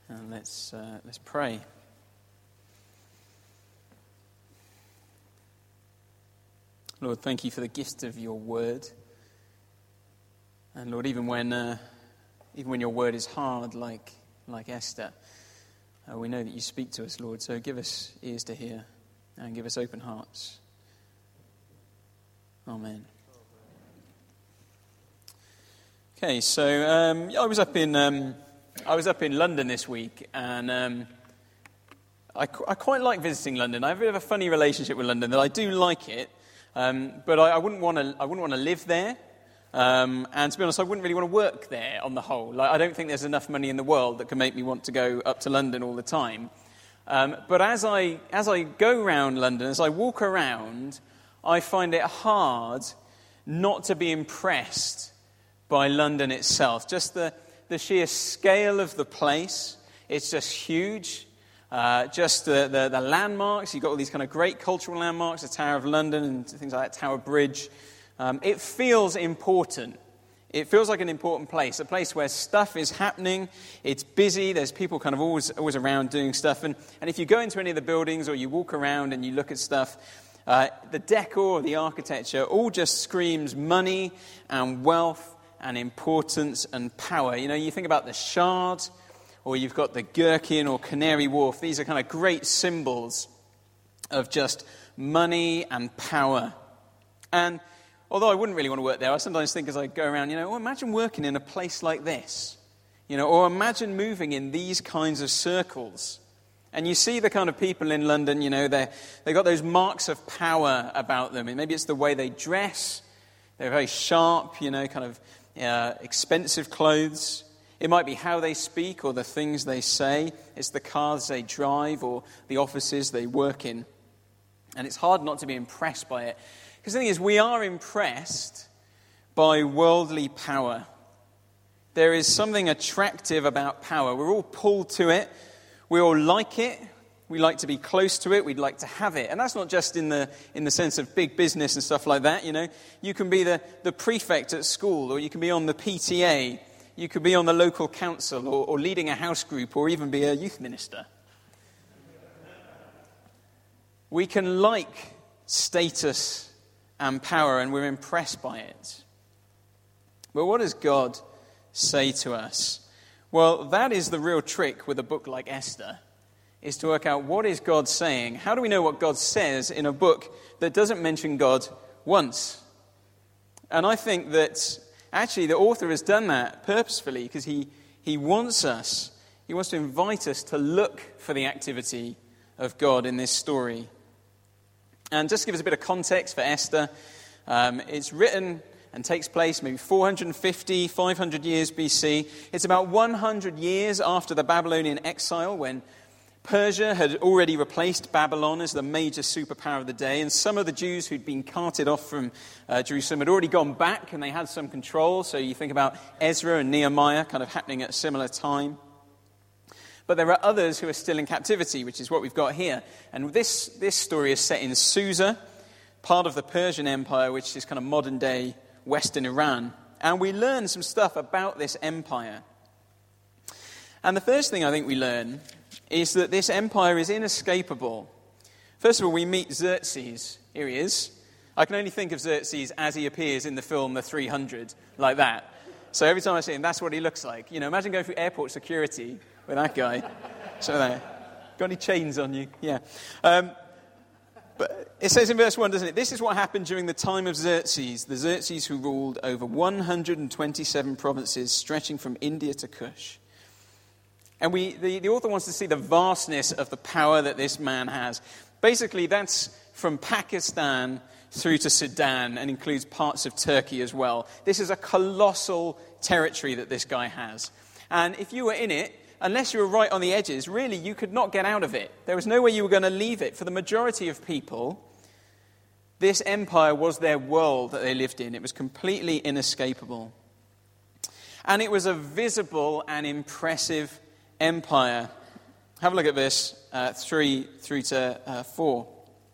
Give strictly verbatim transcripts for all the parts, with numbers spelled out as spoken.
And let's uh, let's pray. Lord, thank you for the gift of your word. And Lord, even when uh, even when your word is hard, like like Esther, uh, we know that you speak to us, Lord. So give us ears to hear and give us open hearts. Amen. Okay, so um, I was up in um, I was up in London this week, and um, I, I quite like visiting London. I have a bit of a funny relationship with London. That I do like it, um, but I, I wouldn't want to. I wouldn't want to live there, um, and to be honest, I wouldn't really want to work there on the whole. Like, I don't think there's enough money in the world that can make me want to go up to London all the time. Um, but as I as I go around London, as I walk around, I find it hard not to be impressed by London itself. Just the, the sheer scale of the place, it's just huge. Uh, just the, the, the landmarks, you've got all these kind of great cultural landmarks, the Tower of London and things like that, Tower Bridge. Um, it feels important. It feels like an important place, a place where stuff is happening, it's busy, there's people kind of always always around doing stuff. And, and if you go into any of the buildings or you walk around and you look at stuff, uh, the decor, the architecture, all just screams money and wealth and importance and power. You know, you think about the Shard, or you've got the Gherkin or Canary Wharf. These are kind of great symbols of just money and power. And although I wouldn't really want to work there, I sometimes think as I go around, you know, oh, imagine working in a place like this. You know, or imagine moving in these kinds of circles. And you see the kind of people in London, you know, they've got those marks of power about them. And maybe it's the way they dress. They're very sharp, you know, kind of Uh, expensive clothes. It might be how they speak or the things they say. It's the cars they drive or the offices they work in. And it's hard not to be impressed by it. Because the thing is, we are impressed by worldly power. There is something attractive about power. We're all pulled to it. We all like it. We like to be close to it. We'd like to have it. And that's not just in the in the sense of big business and stuff like that, you know. You can be the, the prefect at school, or you can be on the P T A. You could be on the local council, or, or leading a house group, or even be a youth minister. We can like status and power, and we're impressed by it. But what does God say to us? Well, that is the real trick with a book like Esther, is to work out what is God saying. How do we know what God says in a book that doesn't mention God once? And I think that actually the author has done that purposefully because he, he wants us, he wants to invite us to look for the activity of God in this story. And just to give us a bit of context for Esther, um, it's written and takes place maybe four hundred fifty, five hundred years B C. It's about one hundred years after the Babylonian exile, when Persia had already replaced Babylon as the major superpower of the day, and some of the Jews who'd been carted off from uh, Jerusalem had already gone back, and they had some control. So you think about Ezra and Nehemiah kind of happening at a similar time. But there are others who are still in captivity, which is what we've got here. And this, this story is set in Susa, part of the Persian Empire, which is kind of modern-day Western Iran. And we learn some stuff about this empire. And the first thing I think we learn is that this empire is inescapable. First of all, we meet Xerxes. Here he is. I can only think of Xerxes as he appears in the film The three hundred, like that. So every time I see him, that's what he looks like. You know, imagine going through airport security with that guy. So there. Got any chains on you? Yeah. Um, but it says in verse one, doesn't it? This is what happened during the time of Xerxes, the Xerxes who ruled over one hundred twenty-seven provinces stretching from India to Kush. And we, the, the author wants to see the vastness of the power that this man has. Basically, that's from Pakistan through to Sudan and includes parts of Turkey as well. This is a colossal territory that this guy has. And if you were in it, unless you were right on the edges, really you could not get out of it. There was no way you were going to leave it. For the majority of people, this empire was their world that they lived in. It was completely inescapable. And it was a visible and impressive empire. Have a look at verse uh, three through to uh, four.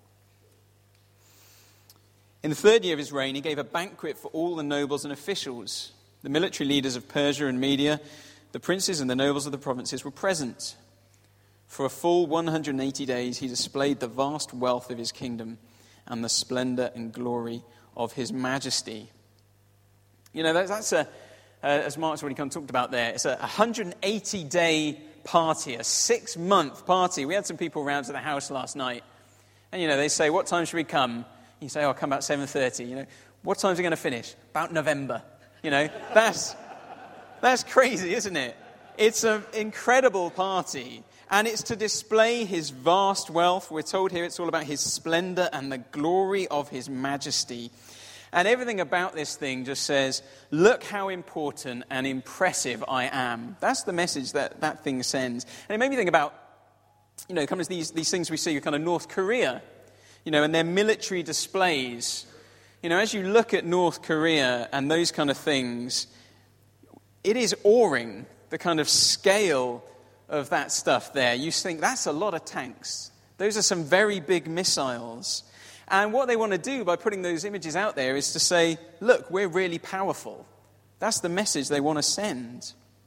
In the third year of his reign, he gave a banquet for all the nobles and officials, the military leaders of Persia and Media, The princes and the nobles of the provinces were present. For a full one hundred eighty days he displayed the vast wealth of his kingdom and the splendor and glory of his majesty. You know, that's a, uh, as Mark's already kind of talked about there, it's a one hundred eighty day party, a six-month party. We had some people around to the house last night, and, you know, they say, what time should we come? You say, oh, I'll come about seven thirty. You know, what time's it going to finish? About November. You know, that's, that's crazy, isn't it? It's an incredible party, and it's to display his vast wealth. We're told here it's all about his splendor and the glory of his majesty. And everything about this thing just says, look how important and impressive I am. That's the message that that thing sends. And it made me think about, you know, kind of these, these things we see with kind of North Korea, you know, and their military displays. You know, as you look at North Korea and those kind of things, it is awing, the kind of scale of that stuff there. You think, that's a lot of tanks. Those are some very big missiles. And what they want to do by putting those images out there is to say, look, we're really powerful. That's the message they want to send.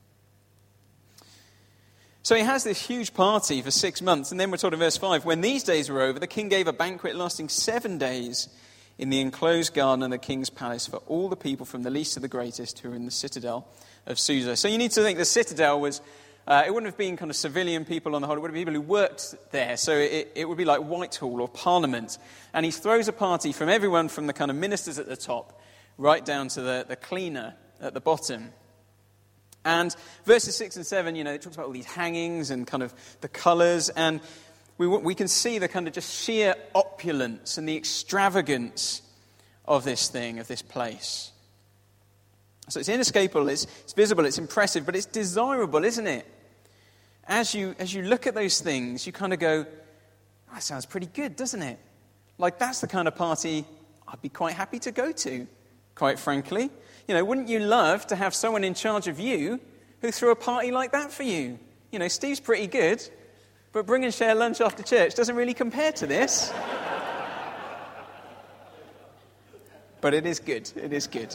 So he has this huge party for six months, and then we're told in verse five, when these days were over, the king gave a banquet lasting seven days in the enclosed garden of the king's palace for all the people from the least to the greatest who were in the citadel of Susa. So you need to think the citadel was, uh, it wouldn't have been kind of civilian people on the whole, it would have been people who worked there. So it, it would be like Whitehall or Parliament. And he throws a party from everyone from the kind of ministers at the top right down to the, the cleaner at the bottom. And verses six and seven, you know, it talks about all these hangings and kind of the colours. And we, we can see the kind of just sheer opulence and the extravagance of this thing, of this place. So it's inescapable, it's, it's visible, it's impressive, but it's desirable, isn't it? As you as you look at those things, you kind of go, oh, that sounds pretty good, doesn't it? Like, that's the kind of party I'd be quite happy to go to, quite frankly. You know, wouldn't you love to have someone in charge of you who threw a party like that for you? You know, Steve's pretty good, but bring and share lunch after church doesn't really compare to this. But it is good, it is good.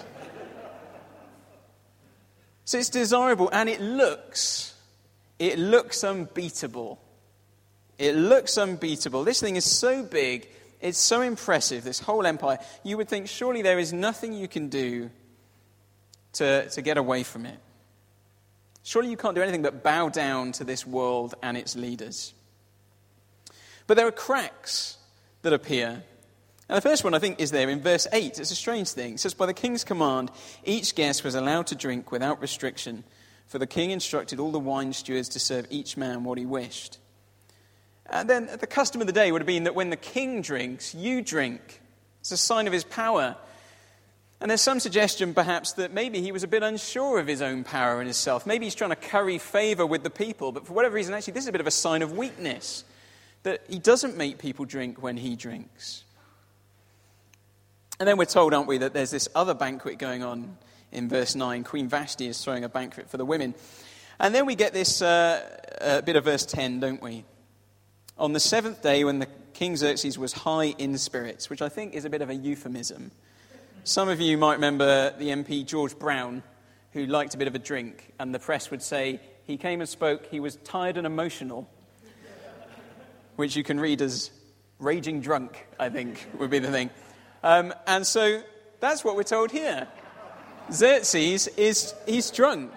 So it's desirable, and it looks, it looks unbeatable. It looks unbeatable. This thing is so big, it's so impressive, this whole empire. You would think, surely there is nothing you can do to, to get away from it. Surely you can't do anything but bow down to this world and its leaders. But there are cracks that appear. And the first one, I think, is there in verse eight. It's a strange thing. It says, by the king's command, each guest was allowed to drink without restriction, for the king instructed all the wine stewards to serve each man what he wished. And then the custom of the day would have been that when the king drinks, you drink. It's a sign of his power. And there's some suggestion, perhaps, that maybe he was a bit unsure of his own power in himself. Maybe he's trying to curry favor with the people, but for whatever reason, actually, this is a bit of a sign of weakness, that he doesn't make people drink when he drinks. And then we're told, aren't we, that there's this other banquet going on in verse nine. Queen Vashti is throwing a banquet for the women. And then we get this uh, uh, bit of verse ten, don't we? On the seventh day, when the King Xerxes was high in spirits, which I think is a bit of a euphemism. Some of you might remember the M P George Brown, who liked a bit of a drink, and the press would say he came and spoke, he was tired and emotional, which you can read as raging drunk, I think, would be the thing. Um, and so that's what we're told here. Xerxes is, he's drunk.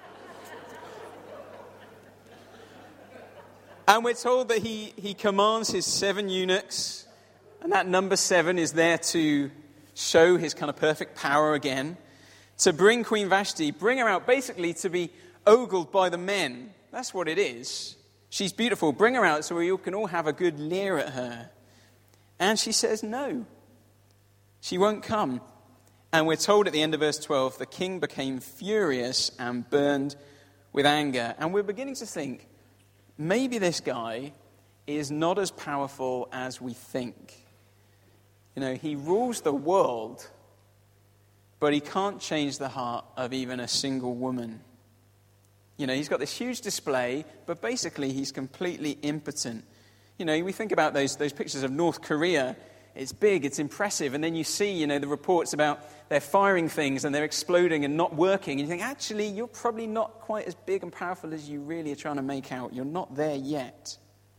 And we're told that he, he commands his seven eunuchs, and that number seven is there to show his kind of perfect power again, to bring Queen Vashti, bring her out basically to be ogled by the men. That's what it is. She's beautiful. Bring her out so we can all have a good leer at her. And she says no. She won't come. And we're told at the end of verse twelve, the king became furious and burned with anger. And we're beginning to think, maybe this guy is not as powerful as we think. You know, he rules the world, but he can't change the heart of even a single woman. You know, he's got this huge display, but basically he's completely impotent. You know, we think about those, those pictures of North Korea it's big, it's impressive. And then you see, you know, the reports about they're firing things and they're exploding and not working. And you think, actually, you're probably not quite as big and powerful as you really are trying to make out. You're not there yet.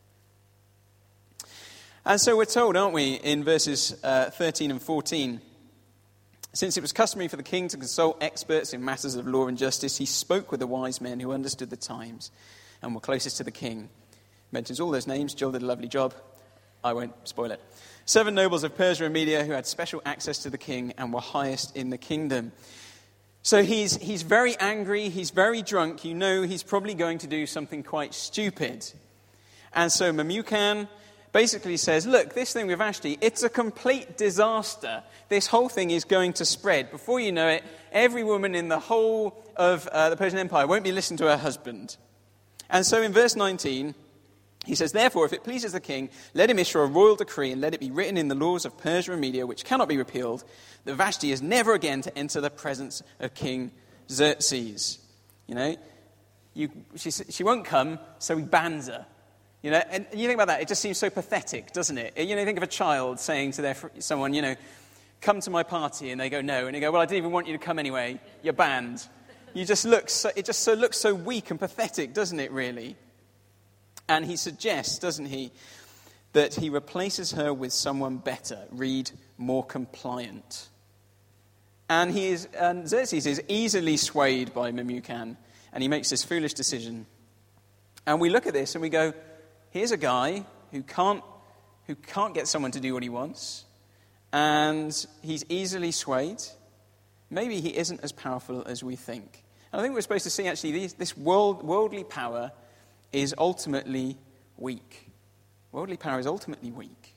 And so we're told, aren't we, in verses uh, thirteen and fourteen, since it was customary for the king to consult experts in matters of law and justice, he spoke with the wise men who understood the times and were closest to the king. Mentions all those names. Jill did a lovely job. I won't spoil it. Seven nobles of Persia and Media who had special access to the king and were highest in the kingdom. So he's he's very angry, he's very drunk. You know he's probably going to do something quite stupid. And so Memucan basically says, look, this thing with Vashti, it's a complete disaster. This whole thing is going to spread. Before you know it, every woman in the whole of uh, the Persian Empire won't be listening to her husband. And so in verse nineteen, he says, therefore, if it pleases the king, let him issue a royal decree and let it be written in the laws of Persia and Media, which cannot be repealed, that Vashti is never again to enter the presence of King Xerxes. You know, you, she, she won't come, so he bans her. You know, and you think about that, it just seems so pathetic, doesn't it? You know, you think of a child saying to their someone, you know, come to my party, and they go, no. And they go, well, I didn't even want you to come anyway. You're banned. You just look so, it just so looks so weak and pathetic, doesn't it, really? And he suggests, doesn't he, that he replaces her with someone better, read, more compliant. And he is, and Xerxes is easily swayed by Memucan, and he makes this foolish decision. And we look at this and we go, here's a guy who can't, who can't get someone to do what he wants, and he's easily swayed. Maybe he isn't as powerful as we think. And I think we're supposed to see, actually, these, this world, worldly power is ultimately weak. Worldly power is ultimately weak.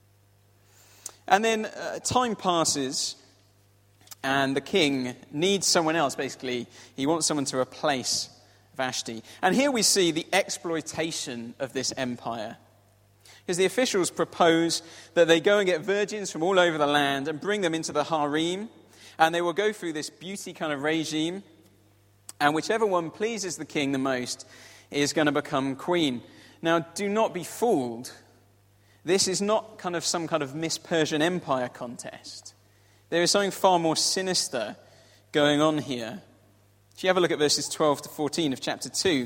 And then uh, time passes, and the king needs someone else, basically. He wants someone to replace Vashti. And here we see the exploitation of this empire. Because the officials propose that they go and get virgins from all over the land and bring them into the harem, and they will go through this beauty kind of regime, and whichever one pleases the king the most is going to become queen. Now, do not be fooled. This is not kind of some kind of Miss Persian Empire contest. There is something far more sinister going on here. If you have a look at verses twelve to fourteen of chapter two,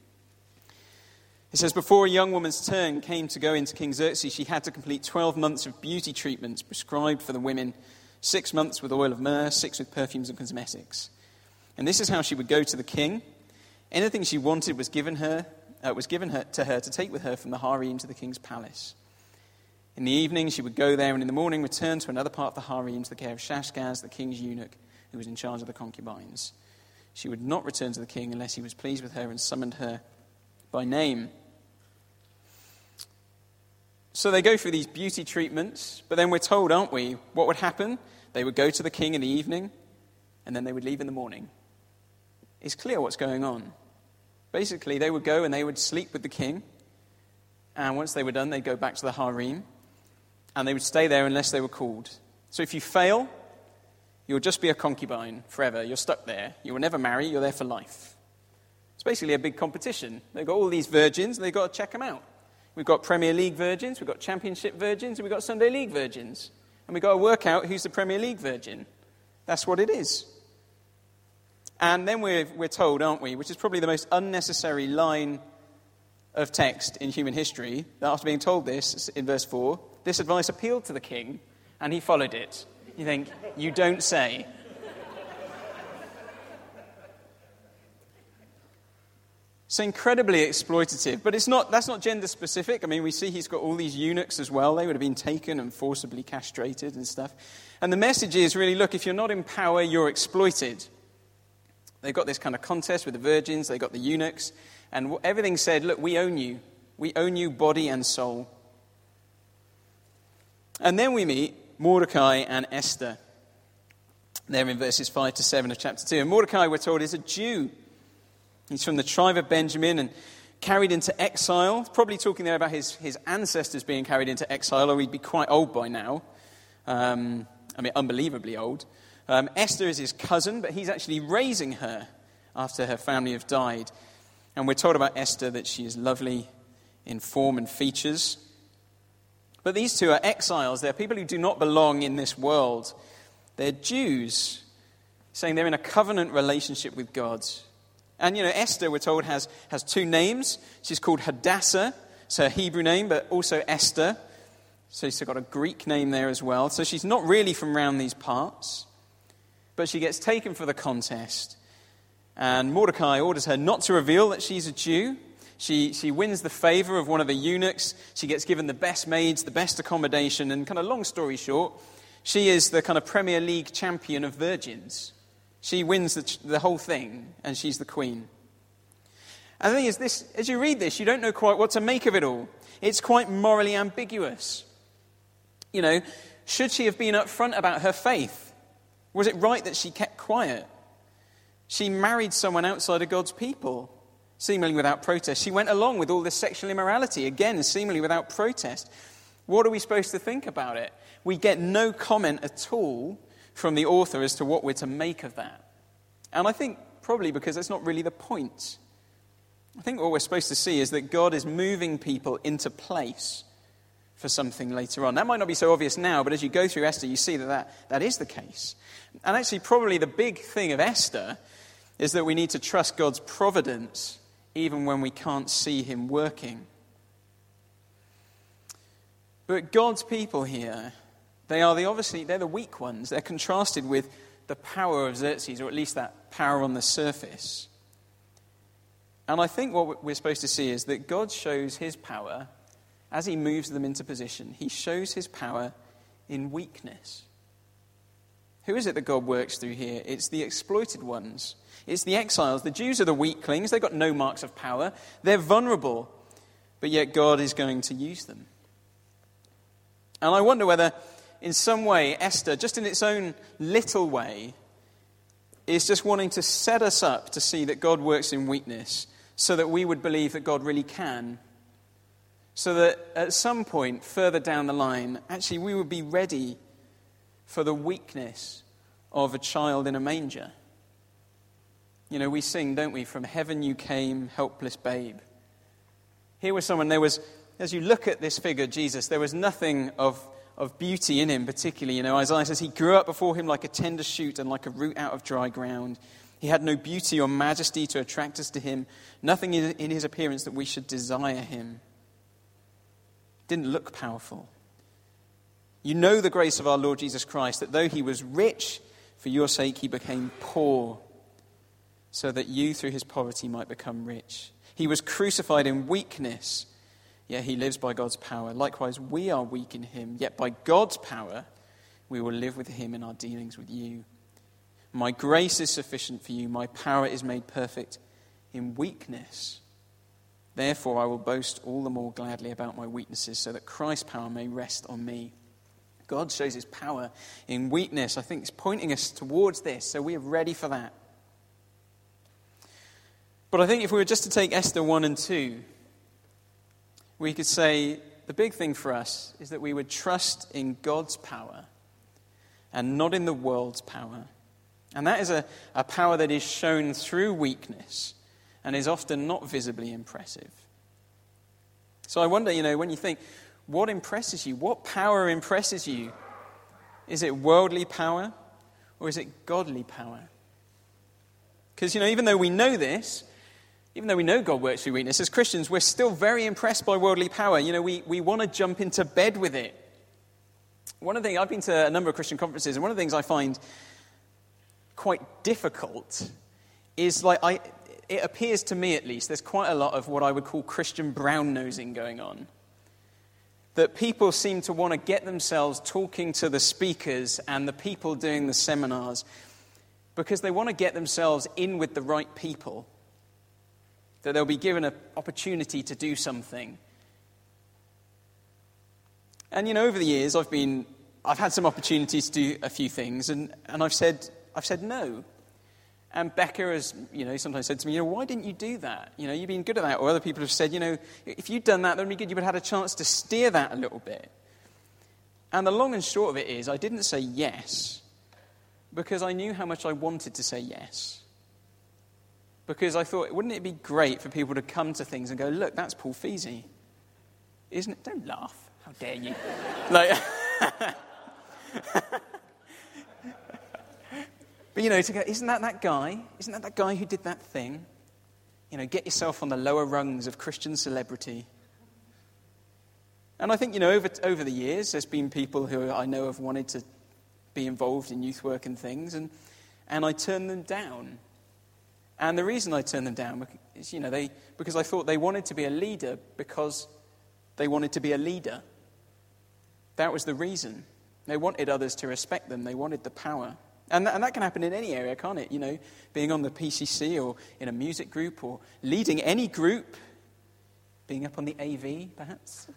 it says, before a young woman's turn came to go into King Xerxes, she had to complete twelve months of beauty treatments prescribed for the women, six months with oil of myrrh, six with perfumes and cosmetics. And this is how she would go to the king. Anything she wanted was given her, uh, was given her to her to take with her from the harem to the king's palace. In the evening, she would go there, and in the morning return to another part of the harem to the care of Shashgaz, the king's eunuch, who was in charge of the concubines. She would not return to the king unless he was pleased with her and summoned her by name. So they go through these beauty treatments, but then we're told, aren't we, what would happen? They would go to the king in the evening, and then they would leave in the morning. It's clear what's going on. Basically, they would go and they would sleep with the king, and once they were done, they'd go back to the harem, and they would stay there unless they were called. So if you fail, you'll just be a concubine forever. You're stuck there. You will never marry. You're there for life. It's basically a big competition. They've got all these virgins, and they've got to check them out. We've got Premier League virgins, we've got Championship virgins, and we've got Sunday League virgins. And we've got to work out who's the Premier League virgin. That's what it is. And then we're, we're told, aren't we, which is probably the most unnecessary line of text in human history, that after being told this, in verse four, this advice appealed to the king, and he followed it. You think, you don't say. So incredibly exploitative, but it's not. That's not gender specific. I mean, we see he's got all these eunuchs as well. They would have been taken and forcibly castrated and stuff. And the message is really, look, if you're not in power, you're exploited. They've got this kind of contest with the virgins. They got the eunuchs. And everything said, look, we own you. We own you body and soul. And then we meet Mordecai and Esther. They're in verses five to seven of chapter two. And Mordecai, we're told, is a Jew. He's from the tribe of Benjamin and carried into exile. Probably talking there about his, his ancestors being carried into exile, or he'd be quite old by now. Um, I mean, unbelievably old. Um, Esther is his cousin, but he's actually raising her after her family have died. And we're told about Esther that she is lovely in form and features, But these two are exiles. They're people who do not belong in this world. They're Jews, saying they're in a covenant relationship with God. And, you know, Esther, we're told, has, has two names. She's called Hadassah. It's her Hebrew name, but also Esther. So she's got a Greek name there as well. So she's not really from around these parts. But she gets taken for the contest. And Mordecai orders her not to reveal that she's a Jew. She, she wins the favor of one of the eunuchs. She gets given the best maids, the best accommodation. And kind of long story short, she is the kind of Premier League champion of virgins. She wins the, the whole thing, and she's the queen. And the thing is, this, as you read this, you don't know quite what to make of it all. It's quite morally ambiguous. You know, should she have been upfront about her faith? Was it right that she kept quiet? She married someone outside of God's people, seemingly without protest. She went along with all this sexual immorality, again, seemingly without protest. What are we supposed to think about it? We get no comment at all from the author as to what we're to make of that. And I think probably because that's not really the point. I think what we're supposed to see is that God is moving people into place for something later on. That might not be so obvious now, but as you go through Esther, you see that that, that is the case. And actually, probably the big thing of Esther is that we need to trust God's providence even when we can't see him working. But God's people here, they are the obviously, they're the weak ones. They're contrasted with the power of Xerxes, or at least that power on the surface. And I think what we're supposed to see is that God shows his power as he moves them into position. He shows his power in weakness. Who is it that God works through here? It's the exploited ones. It's the exiles. The Jews are the weaklings. They've got no marks of power. They're vulnerable. But yet God is going to use them. And I wonder whether, in some way, Esther, just in its own little way, is just wanting to set us up to see that God works in weakness so that we would believe that God really can. So that at some point further down the line, actually we would be ready for the weakness of a child in a manger. You know, we sing, don't we? From heaven you came, helpless babe. Here was someone, there was, as you look at this figure, Jesus, there was nothing of, of beauty in him particularly. You know, Isaiah says he grew up before him like a tender shoot and like a root out of dry ground. He had no beauty or majesty to attract us to him. Nothing in his appearance that we should desire him. Didn't look powerful. You know the grace of our Lord Jesus Christ, that though he was rich, for your sake he became poor, so that you through his poverty might become rich. He was crucified in weakness, yet he lives by God's power. Likewise, we are weak in him, yet by God's power we will live with him in our dealings with you. My grace is sufficient for you. My power is made perfect in weakness. Therefore, I will boast all the more gladly about my weaknesses, so that Christ's power may rest on me. God shows his power in weakness. I think it's pointing us towards this, so we are ready for that. But I think if we were just to take Esther one and two, we could say the big thing for us is that we would trust in God's power and not in the world's power. And that is a, a power that is shown through weakness and is often not visibly impressive. So I wonder, you know, when you think, what impresses you? What power impresses you? Is it worldly power or is it godly power? Because, you know, even though we know this, even though we know God works through weakness, as Christians, we're still very impressed by worldly power. You know, we, we want to jump into bed with it. One of the things, I've been to a number of Christian conferences, and one of the things I find quite difficult is, like, I, it appears to me at least, there's quite a lot of what I would call Christian brown-nosing going on. That people seem to want to get themselves talking to the speakers and the people doing the seminars because they want to get themselves in with the right people. That they'll be given an opportunity to do something. And, you know, over the years, I've been, I've had some opportunities to do a few things, and, and I've said, I've said no. And Becca has, you know, sometimes said to me, you know, why didn't you do that? You know, you've been good at that. Or other people have said, you know, if you'd done that, then it'd be good. You would have had a chance to steer that a little bit. And the long and short of it is, I didn't say yes because I knew how much I wanted to say yes. Because I thought, wouldn't it be great for people to come to things and go, look, that's Paul Feasey. Isn't it? Don't laugh. How dare you? Like, but, you know, to go, isn't that that guy? Isn't that that guy who did that thing? You know, get yourself on the lower rungs of Christian celebrity. And I think, you know, over over the years, there's been people who I know have wanted to be involved in youth work and things, and and I turned them down. And the reason I turned them down is, you know, they because I thought they wanted to be a leader because they wanted to be a leader. That was the reason. They wanted others to respect them. They wanted the power. And that, and that can happen in any area, can't it? You know, being on the P C C or in a music group or leading any group, being up on the A V, perhaps.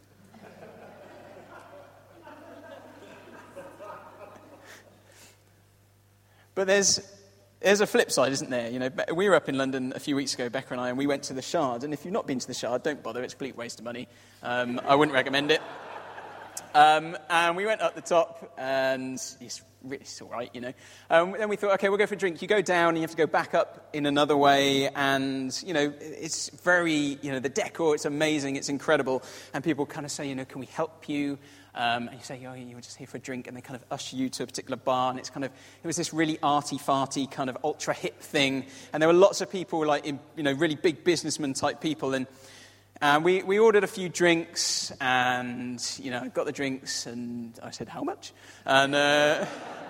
But there's there's a flip side, isn't there? You know, we were up in London a few weeks ago, Becca and I, and we went to the Shard. And if you've not been to the Shard, don't bother. It's a complete waste of money. Um, I wouldn't recommend it. Um, and we went up the top, and it's, it's all right, you know. Um, then we thought, okay, we'll go for a drink. You go down, and you have to go back up in another way. And, you know, it's very, you know, the decor, it's amazing, it's incredible. And people kind of say, you know, can we help you? Um, and you say, oh, you were just here for a drink, and they kind of usher you to a particular bar, and it's kind of, it was this really arty-farty kind of ultra-hip thing, and there were lots of people, like, in, you know, really big businessman-type people, and uh, we, we ordered a few drinks, and, you know, got the drinks, and I said, how much? And uh,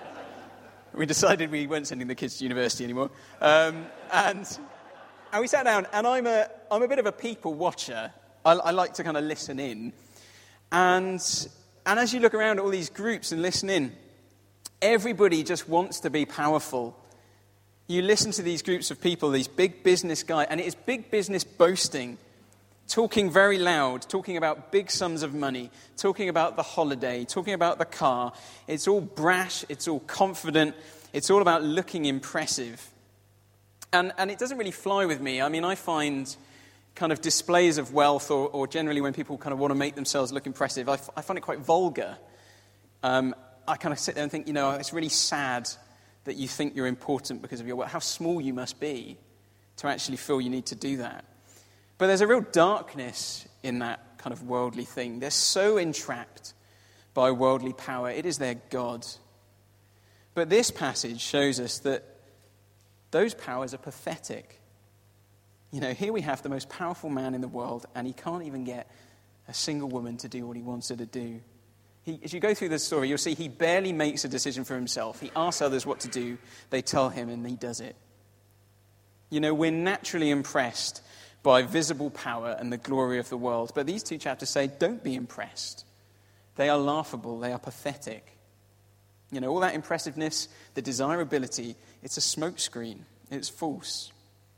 we decided we weren't sending the kids to university anymore, um, and, and we sat down, and I'm a, I'm a bit of a people watcher. I, I like to kind of listen in, and... And as you look around at all these groups and listen in, everybody just wants to be powerful. You listen to these groups of people, these big business guys, and it is big business boasting, talking very loud, talking about big sums of money, talking about the holiday, talking about the car. It's all brash, it's all confident, it's all about looking impressive. And, and it doesn't really fly with me. I mean, I find... kind of displays of wealth, or, or generally when people kind of want to make themselves look impressive, I, f- I find it quite vulgar. Um, I kind of sit there and think, you know, it's really sad that you think you're important because of your wealth. How small you must be to actually feel you need to do that. But there's a real darkness in that kind of worldly thing. They're so entrapped by worldly power. It is their God. But this passage shows us that those powers are pathetic. You know, here we have the most powerful man in the world, and he can't even get a single woman to do what he wants her to do. He, as you go through the story, you'll see he barely makes a decision for himself. He asks others what to do. They tell him, and he does it. You know, we're naturally impressed by visible power and the glory of the world. But these two chapters say, don't be impressed. They are laughable. They are pathetic. You know, all that impressiveness, the desirability, it's a smokescreen. It's false.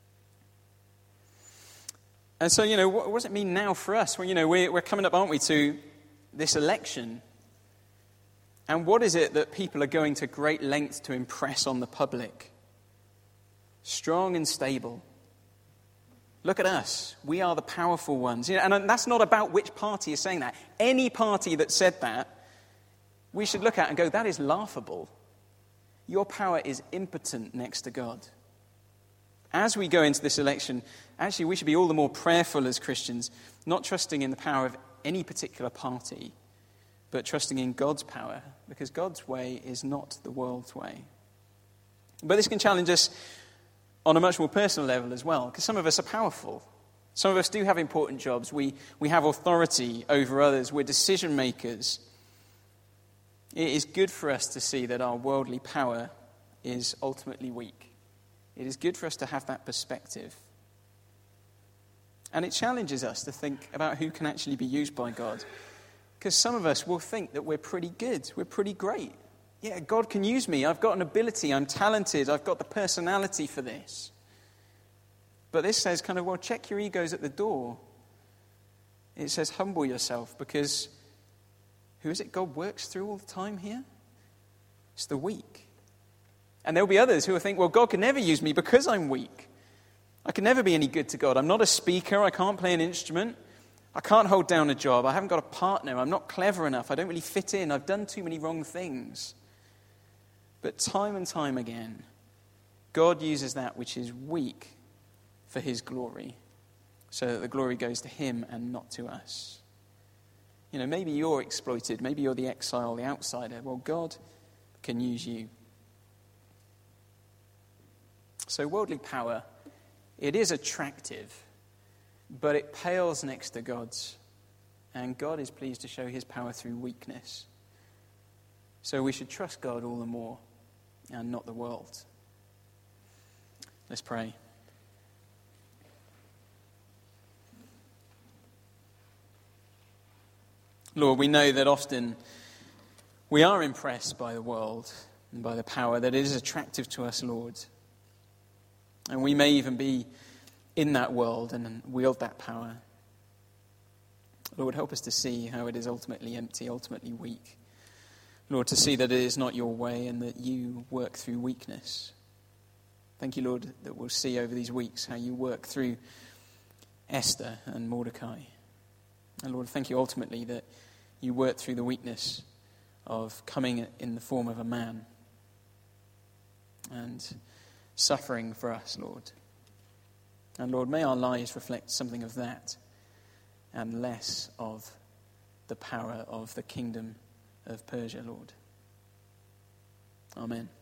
And so, you know, what, what does it mean now for us? Well, you know, we're, we're coming up, aren't we, to this election. And what is it that people are going to great lengths to impress on the public? Strong and stable. Look at us. We are the powerful ones. You know, and that's not about which party is saying that. Any party that said that, we should look at and go, that is laughable. Your power is impotent next to God. As we go into this election, actually we should be all the more prayerful as Christians, not trusting in the power of any particular party, but trusting in God's power, because God's way is not the world's way. But this can challenge us on a much more personal level as well, because some of us are powerful. Some of us do have important jobs. We, we have authority over others. We're decision makers. It is good for us to see that our worldly power is ultimately weak. It is good for us to have that perspective. And it challenges us to think about who can actually be used by God. Because some of us will think that we're pretty good, we're pretty great. Yeah, God can use me, I've got an ability, I'm talented, I've got the personality for this. But this says kind of, well, check your egos at the door. It says humble yourself, because who is it God works through all the time here? It's the weak. And there'll be others who will think, well, God can never use me because I'm weak. I can never be any good to God. I'm not a speaker. I can't play an instrument. I can't hold down a job. I haven't got a partner. I'm not clever enough. I don't really fit in. I've done too many wrong things. But time and time again, God uses that which is weak for his glory, so that the glory goes to him and not to us. You know, maybe you're exploited. Maybe you're the exile, the outsider. Well, God can use you. So worldly power, it is attractive, but it pales next to God's. And God is pleased to show his power through weakness. So we should trust God all the more and not the world. Let's pray. Lord, we know that often we are impressed by the world and by the power, that it is attractive to us, Lord. And we may even be in that world and wield that power. Lord, help us to see how it is ultimately empty, ultimately weak. Lord, to see that it is not your way and that you work through weakness. Thank you, Lord, that we'll see over these weeks how you work through Esther and Mordecai. And Lord, thank you ultimately that you work through the weakness of coming in the form of a man and suffering for us, Lord. And Lord, may our lives reflect something of that and less of the power of the kingdom of Persia, Lord. Amen.